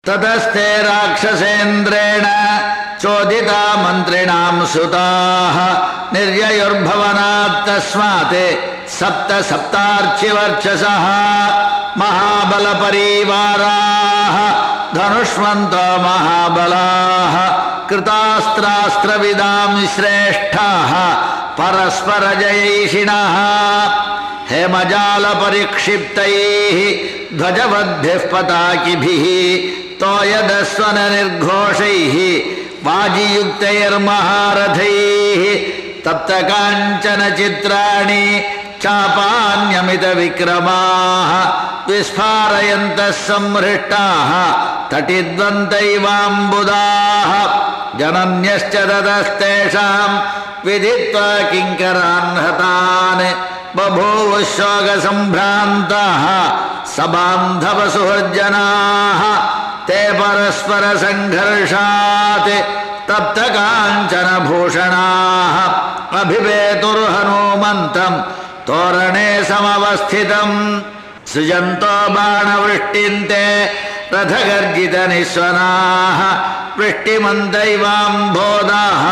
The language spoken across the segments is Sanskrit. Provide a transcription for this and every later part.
ततस्ते राक्षसेन्द्रेण चोदिता मन्त्रिणां सुताः निर्ययुर्भवनात् तस्मात् सप्तार्चिवर्चसः महाबलपरिवाराः धनुष्मन्तो महाबलाः कृतास्त्रास्त्रविदां श्रेष्ठाः परस्परजयैषिणः हेमजालपरिक्षिप्तैः ध्वजवद्भिः पताकिभिः तोयदस्वननिर्घोषैः वाजियुक्तैर्महारथैः तप्तकाञ्चनचित्राणि चापान्यमितविक्रमाः विस्फारयन्तः संहृष्टाः तटिद्वन्तैवाम्बुदाः जनन्यश्च ततस्तेषां विदित्वा किङ्करान् हतान् बभूवुः शोकसम्भ्रान्ताः सबान्धवसुहृज्जनाः ते परस्परसङ्घर्षात् तप्तकाञ्चनभूषणाः अभिवेतुर्हनूमन्तं तोरणे समवस्थितम् सृजन्तो बाणवृष्टिन्ते रथगर्जितनिःश्वनाः वृष्टिमन्तैवाम्भोदाः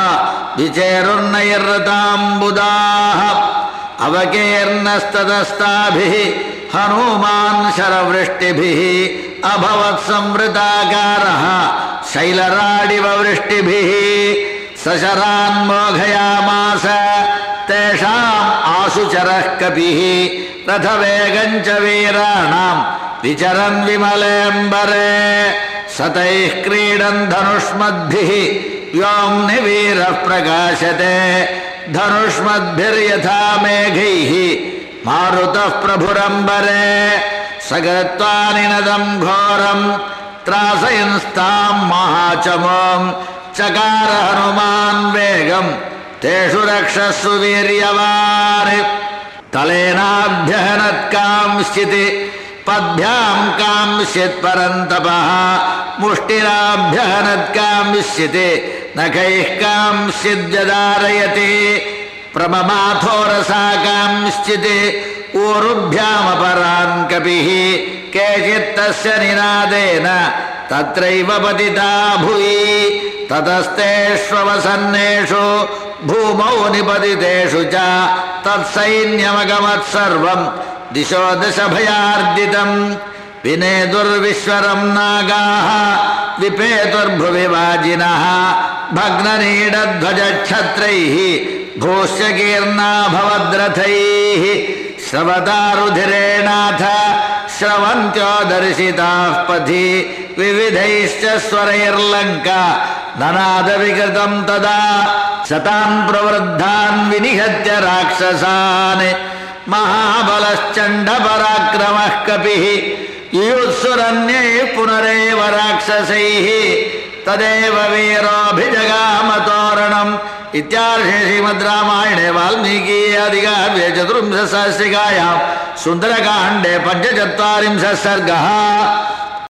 विचेरुर्नैर्रताम्बुदाः अवकीर्णस्ततस्ताभिः हनूमान् शरवृष्टिभिः अभवत् संवृताकारः शैलराडिव वृष्टिभिः सशरान् मोघयामास तेषाम् आशुचरः कपिः रथवेगं च वीराणां विचरन् विमलेऽम्बरे सतैः क्रीडन् धनुष्मद्भिः व्योम्नि वीरः प्रकाशते धनुष्मद्भिर्यथा मेघैः मारुतः प्रभुरम्बरे सगत्वा निनदं घोरं त्रासयन्स्तां महाचमों चकार हनुमान् वेगं तेषु रक्षस्सु वीर्यवान् तलेनाभ्यहनत्कांश्चित् पद्भ्यां कांश्चित् परन्तपः मुष्टिराभ्यहनत्कांश्चित् नखैः कांश्चित् व्यदारयति प्रममाथोरसा कांश्चित् ऊरुभ्यामपरान् कपिः केचित्तस्य निनादेन तत्रैव पतिता भुवि ततस्तेष्ववसन्नेषु भूमौ निपतितेषु च तत्सैन्यमगमत् सर्वं दिशो दशभयार्दितं विनेदुर्विश्वरं नागाः विपेतुर्भुवि वाजिनः भग्ननीडध्वजच्छत्रैः भूष्यकीर्णा भवद्रथैः श्रवतारुधिरेणाथ श्रवन्त्यो दर्शिताः पथि विविधैश्च स्वरैर्लङ्का ननादविकृतं तदा शतान् प्रवृद्धान् विनिहत्य राक्षसान् महाबलश्चण्डपराक्रमः कपिः युयुत्सुरन्यैः पुनरेव राक्षसैः तदेव वीरोऽभिजगामतोरणम् इत्यार्षे श्रीमद् रामायणे वाल्मीकीये आदिकाव्ये चतुर्विंशतिसहस्रिकायां सुन्दरकाण्डे 45 सर्गः।